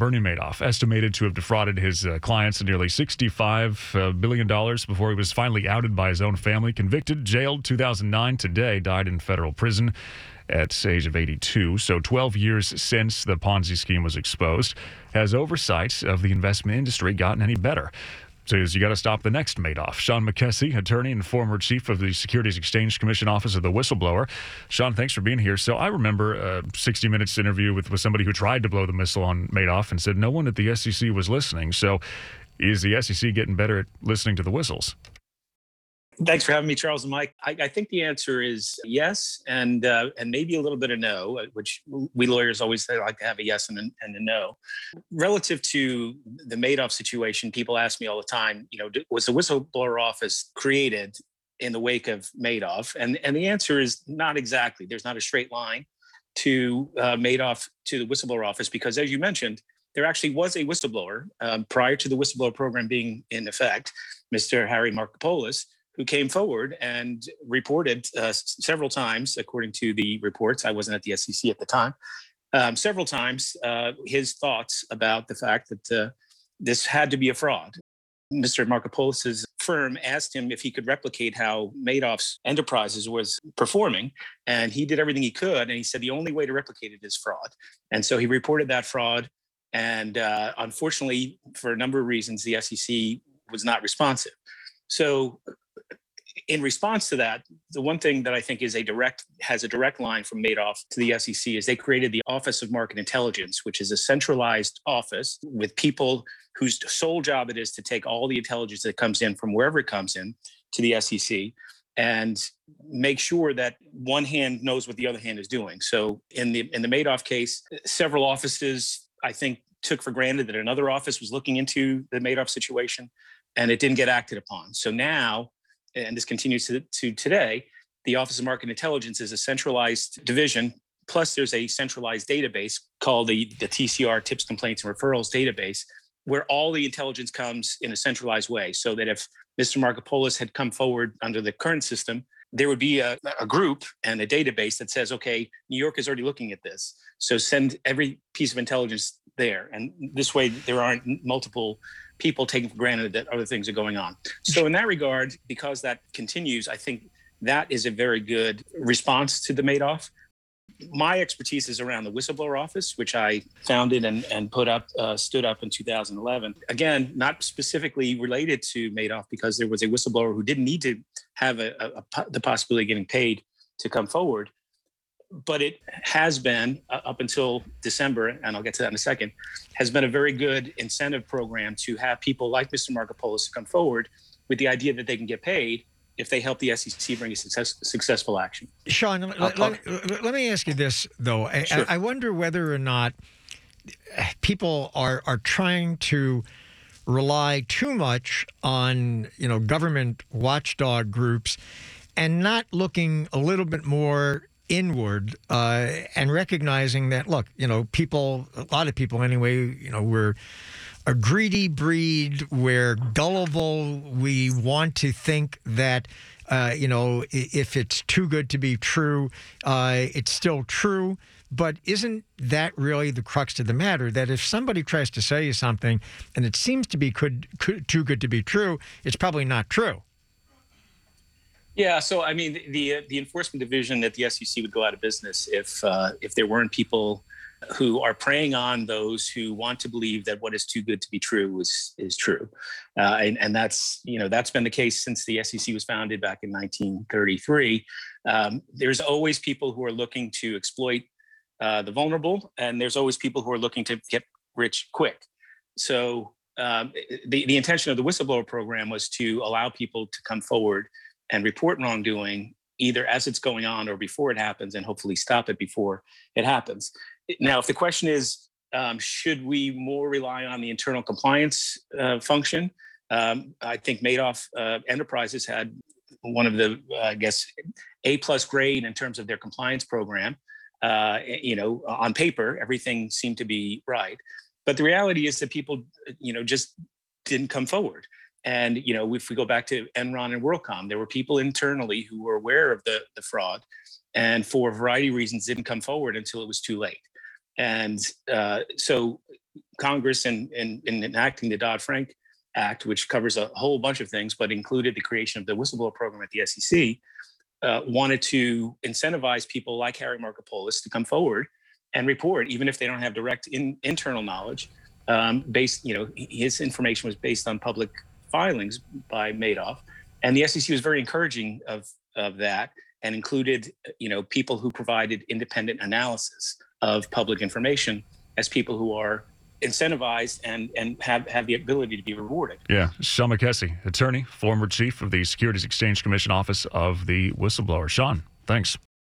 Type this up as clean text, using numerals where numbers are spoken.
Bernie Madoff, estimated to have defrauded his clients of nearly $65 billion before he was finally outed by his own family. Convicted, jailed 2009, today died in federal prison at the age of 82. So 12 years since the Ponzi scheme was exposed. Has oversight of the investment industry gotten any better? Says you got to stop the next Madoff. Sean McKessie, attorney and former chief of the Securities Exchange Commission Office of the Whistleblower. Sean, thanks for being here. So I remember a 60 Minutes interview with somebody who tried to blow the missile on Madoff and said no one at the SEC was listening. So is the SEC getting better at listening to the whistles? Thanks for having me, Charles and Mike. I think the answer is yes, and maybe a little bit of no, which we lawyers always like to have a yes and a no. Relative to the Madoff situation, people ask me all the time, was the whistleblower office created in the wake of Madoff? And the answer is not exactly. There's not a straight line to Madoff to the whistleblower office because, as you mentioned, there actually was a whistleblower prior to the whistleblower program being in effect, Mr. Harry Markopolos, who came forward and reported several times, according to the reports. I wasn't at the SEC at the time. Several times, his thoughts about the fact that this had to be a fraud. Mr. Markopolos' firm asked him if he could replicate how Madoff's enterprises was performing, and he did everything he could. And he said the only way to replicate it is fraud. And so he reported that fraud. And unfortunately, for a number of reasons, the SEC was not responsive. So in response to that, the one thing that I think has a direct line from Madoff to the SEC is they created the Office of Market Intelligence, which is a centralized office with people whose sole job it is to take all the intelligence that comes in from wherever it comes in to the SEC and make sure that one hand knows what the other hand is doing. So in the Madoff case, several offices, I think, took for granted that another office was looking into the Madoff situation, and it didn't get acted upon. So now, and this continues to today, the Office of Market Intelligence is a centralized division. Plus, there's a centralized database called the TCR, Tips, Complaints, and Referrals database, where all the intelligence comes in a centralized way. So that if Mr. Markopolos had come forward under the current system, there would be a group and a database that says, okay, New York is already looking at this. So send every piece of intelligence there. And this way, there aren't multiple people taking for granted that other things are going on. So in that regard, because that continues, I think that is a very good response to the Madoff. My expertise is around the whistleblower office, which I founded and stood up in 2011. Again, not specifically related to Madoff because there was a whistleblower who didn't need to have the possibility of getting paid to come forward. But it has been, up until December, and I'll get to that in a second, has been a very good incentive program to have people like Mr. Markopolos come forward with the idea that they can get paid if they help the SEC bring a successful action. Sean, let me ask you this, though. Sure. I wonder whether or not people are trying to rely too much on, government watchdog groups and not looking a little bit more inward and recognizing that, look, a lot of people anyway, we're a greedy breed. We're gullible. We want to think that, if it's too good to be true, it's still true. But isn't that really the crux of the matter? That if somebody tries to sell you something and it seems to be too good to be true, it's probably not true. Yeah, so I mean, the enforcement division at the SEC would go out of business if there weren't people who are preying on those who want to believe that what is too good to be true is true, and that's been the case since the SEC was founded back in 1933. There's always people who are looking to exploit the vulnerable, and there's always people who are looking to get rich quick. So the intention of the whistleblower program was to allow people to come forward and report wrongdoing either as it's going on or before it happens, and hopefully stop it before it happens. Now, if the question is, should we more rely on the internal compliance function? I think Madoff Enterprises had one of the, A+ grade in terms of their compliance program. On paper, everything seemed to be right. But the reality is that people, just didn't come forward. And, if we go back to Enron and WorldCom, there were people internally who were aware of the fraud and for a variety of reasons didn't come forward until it was too late. And so Congress in enacting the Dodd-Frank Act, which covers a whole bunch of things, but included the creation of the whistleblower program at the SEC, wanted to incentivize people like Harry Markopolos to come forward and report, even if they don't have direct internal knowledge. His information was based on public filings by Madoff, and the SEC was very encouraging of that, and included, people who provided independent analysis of public information as people who are incentivized and have the ability to be rewarded. Yeah. Sean McKessie, attorney, former chief of the Securities Exchange Commission Office of the Whistleblower. Sean, thanks.